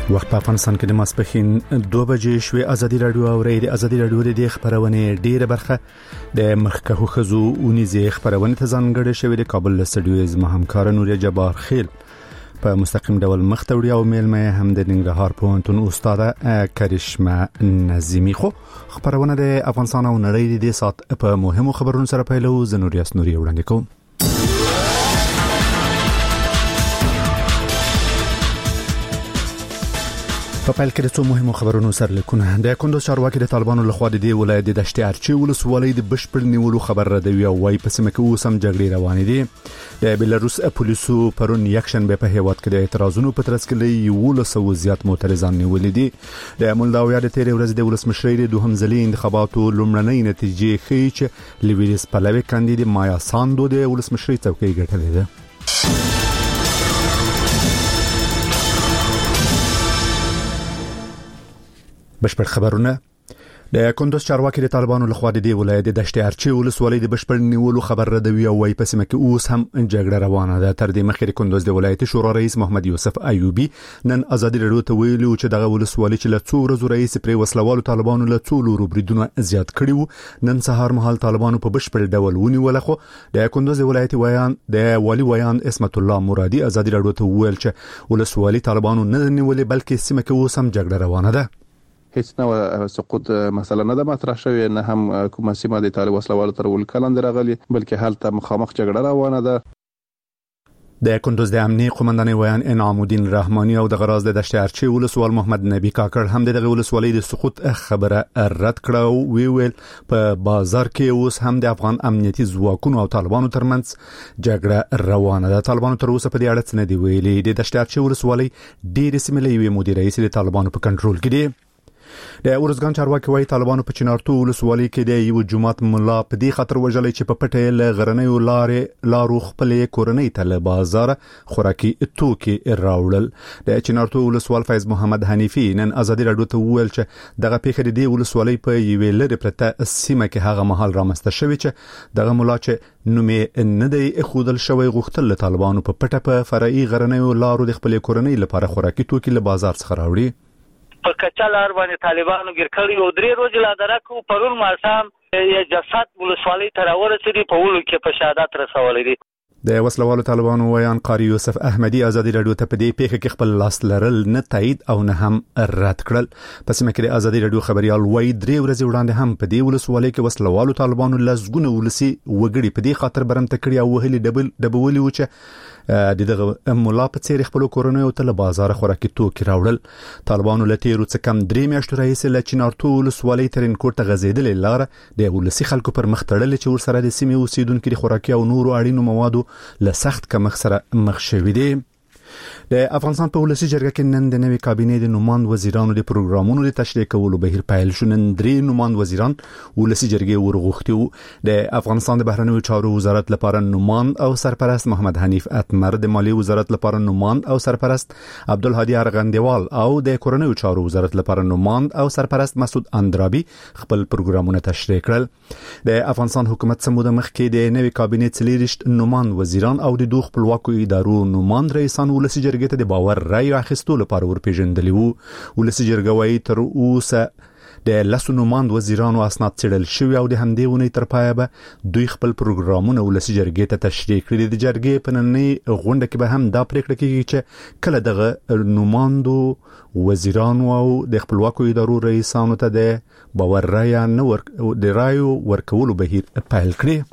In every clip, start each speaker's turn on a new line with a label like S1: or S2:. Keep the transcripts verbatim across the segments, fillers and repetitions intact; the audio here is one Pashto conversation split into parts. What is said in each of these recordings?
S1: وخت په افغانستان کې د ماسپښین دوه بجې شوې. ازادي رادیو او ریډ ازادي رادیو د خبرونه ډیره برخه د مخکخو خزو اونیزه خبرونه ته ځانګړې شوې د کابل له سټډیو زما همکار نور جبار خیل په مستقیم ډول مختوړي او میلمه هم د ننګرهار پوهنتون استاده کرشمه نظیمی. خو خبرونه د افغانستان او نړۍ د سات په مهمو خبرونو سره پیلو. زنوریاس نوري وړاندې کوم. په پیل کې د څو مهمو خبرونو سره لیکونه. د کندوز چارواکي د طالبانو لخوا د دې ولایت د دشت ارچي ولسوالۍ د بشپړ نیولو خبر راډوي او وايي په سیمه کې اوس هم جګړې روانې دي. د بلاروس پولیسو پرون یکشنبه په هیواد کې د اعتراضونو په ترڅ کې یولسو زیات معترضان نیولې دي. د مولداویا د تیر ورځ د ولسمشرۍ د دوهم ځلي انتخاباتو لومړنۍ نتیجې ښیي چې لیویریس پلوي کاندید مایا ساندو د ولسمشرۍ څوکۍ ګټلې ده. بشپړ خبرونه. د کندوز چارواکي د طالبانو لخوا د دې ولایت د دشت ارچي ولسوالۍ د بشپړ نیولو خبر راډوي او وايي په سیمه کې اوس هم جګړه روانه ده. تر دې مخکې د کندوز د ولایت شورا رئیس محمد یوسف ایوبی نن ازادي رادیو ته ویلي چې دغه ولسوالۍ چې له څو ورځې رئیس پرې وسلوالو طالبانو له څو لورو بریدونه زیات کړي وو نن سهار مهال طالبانو په بشپړ ډول ونیول. خو د کندوز د ولایت ویان د والی ویان اسمت الله مرادي ازادي رادیو ته ویل چې ولسوالۍ طالبانو نه نیولې بلکې سیمه کې اوس هم جګړه روانه ده.
S2: هیڅ نو سقوط مثلا نه د مطرح شوی نه هم کومه سیمه د طالب وسلوال تر ول کلند راغلي بلکې حالت مخامخ جګړه روانه ده.
S1: د کندوز د امنیه قومندان ویان انعام الدین رحمانی او د غراز د دشت ارچي ولسوال محمد نبی کاکړ هم دغه ولسوالۍ د سقوط خبره رد کړه او وی ویل په بازار کې اوس هم د افغان امنیتي ځواکونو او طالبانو ترمنځ جګړه روانه ده. طالبانو تر اوسه په دې اړه څه نه دی ویلي. د دشت ارچي ولسوالۍ ډېر سیمه لوي مدیر رئیس د طالبانو په کنټرول کې دی. د اورزګان چارواکي وايي طالبانو په چنارتو ولسوالۍ کې د یو جماعت ملا په دې خطر وژلې چې په پټه له غرنۍ لارې لارو خپلې کورنۍ ته له بازار خوراکي توکي راوړل. د چنارتو ولسوال فیض محمد حنیفی نن ازادي رادیو ته ویل چې دغه پیښه د دې ولسوالۍ په یوې لرې پرته سیمه کې هغه مهال رامسته شوی چې دغه ملا چې نومې نه دی خودل شوی غوښتل له طالبانو په پټه په فرعي غرنۍ لارو د خپلې کورنۍ لپاره خوراکي توکي له بازار څخه راوړي.
S3: په کچالار باندې طالبانو ګرځړي او درې ورځې لا درکو پرون ماښام یې جسد ولسوالۍ ته راورسېدي په ولو کې په شهادت رسولې دي.
S1: د وسلوالو طالبانو ویان قاری یوسف احمدی ازادي رادیو ته په دې پیښه کې خپل لاس لرل نه تایید او نه هم رد کړل. په سیمه کې د ازادي رادیو خبريال وای درې ورځې وړاندې هم په دې ولسوالۍ کې وسلوالو طالبانو لزګونه ولسی وګړي په دې خاطر برمته کړی او وهلي ډبل ډبولي و چې د دغه مولا په څیر خپل کورونه او تل بازار خوراکي توکي راوړل. طالبانو لته روڅ کم درې میاشتې رئیس له چنارتو ولسوالۍ ترین کوټه غزیدلې لار د ولسی خلکو پر مخ تړل چې ور سره د سیمې اوسیدونکو د خوراکي او نورو اړینو موادو له سخت کمښت سره مخ شوي دي. د افغانستان په ولسی جرګه کې نن د نوې کابینې د نوماند وزیرانو د پروګرامونو د تشریح کولو بهیر پیل شو. نن درې نوماند وزیران ولسی جرګې ورغوښتي وو. د افغانستان د بهرنیو چارو وزارت لپاره نوماند او سرپرست محمد حنیف اتمر، د مالی وزارت لپاره نوماند او سرپرست عبدالهادي ارغندیوال او د کورنیو چارو وزارت لپاره نوماند او سرپرست مسعود اندرابي خپل پروګرامونه تشریح کړل. د افغانستان حکومت سموده مخکې د نوې کابینې څلېرشت نوماند وزیران او د دوه خپلواکو ادارو نوماند رئیسان ولسی جرګې ته د باور رای اخیستو لپاره ورپېژندلی وو. ولسی جرګه وايي تر اوسه د لسو نوماند وزیرانو اسناد څېړل شوي او د همدې ونې تر پایه به دوی خپل پروګرامونه ولسی جرګې ته تشریح کړي. د جرګې په نننۍ غونډه کې به هم دا پریکړه کیږي چې کله دغه نوماندو وزیرانو او د خپلواکو ادارو رئیسانو ته د باور رای نه ور د رایو ورکولو بهیر پیل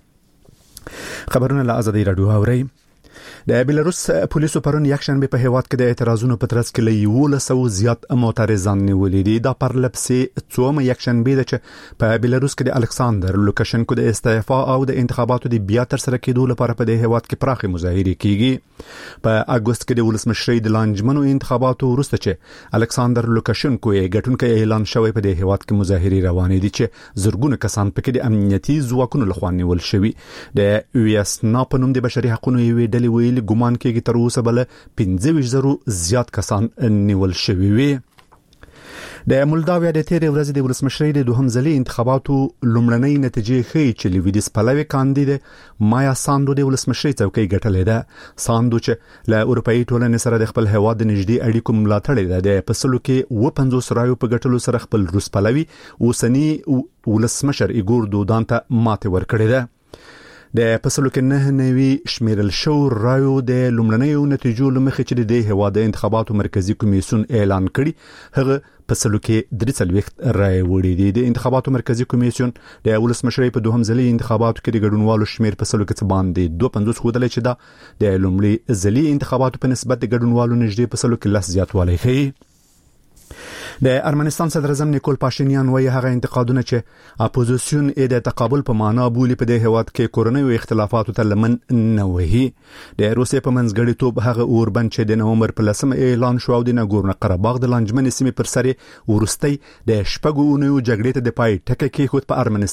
S1: کړي. خبرونه له ازادي رادیو اوري. د بلاروس پولیسو پرون یکشنبه په هیواد کې د اعتراضونو په ترڅ کې له یولسو زیات معترضان نیولې دي. دا پرلپسې څومره یکشنبه ده چې په بلاروس کې د الکساندر لوکاشنکو د استعفا او د انتخاباتو د بیا تر سره کېدو لپاره په دې هیواد کې پراخه مظاهره کیږي. په اگست کې د ولسمشرۍ د لانجمنو انتخاباتو وروسته چې الکساندر لوکاشنکو یې ګټونکی اعلان شوی په دې هیواد کې مظاهره روانې دي چې زرګونه کسان پکې د امنیتي ځواکونو لخوا نیول شوي. د ویسنا په نوم د بشري حقوقو یوې ډلې ویلي ګمان کېږي تر اوسه بل پنځه ویشت زره زیات کسان نیول شوي وي. د مولداویا د تیرې ورځې د ولسمشرۍ د دوهم ځلي انتخاباتو لومړنۍ نتیجې ښیي چې لویدیس پلوي کاندید مایا ساندو د ولسمشرۍ څوکۍ ګټلې ده. ساندو چې له اروپאי ټولنې سره د خپل هواد د نږدې اړیکو ملاتړ لري د پسلو کې و پنځوس رایو په ګټلو سره خپل روس پلوي اوسنی ولسمشر ایګور دودان ته ماته ورکړې ده. د پسلو کې نه نوي شمیرل شو رایو د لومړنیو نتیجو لمخې چې د هواد انتخاباتو مرکزی کمیسیون اعلان کړي هغه پسلو کې درې څلوېښت رای وړي دي. د انتخاباتو مرکزی کمیسیون د ولسمشرۍ په دوهم ځلي انتخاباتو کې د ګډونوالو شمیر پسلو کې څه باندې دوه پنځوس خودل چې دا د لومړي ځلي انتخاباتو په نسبت د ګډونوالو نږدې پسلو کې لس زیاتوالی ښیي. د ارمنستان صدر اعظم نیکول پاشینیان وایي هغه انتقادونه چې اپوزیسیون یې د تقابل په معنا بولي په دې هواد کې کورنۍ اختلافاتو ته لمن نه وهي. د روسیې په منځګړیتوب هغه اوربند چې د نومبر په لسمه اعلان شو او د ناګورنو قرهباغ د لانجمن سیمې پر سر ورستۍ د شپږو اونیو جګړې ته د پای ټکی کېښود په ارمنستان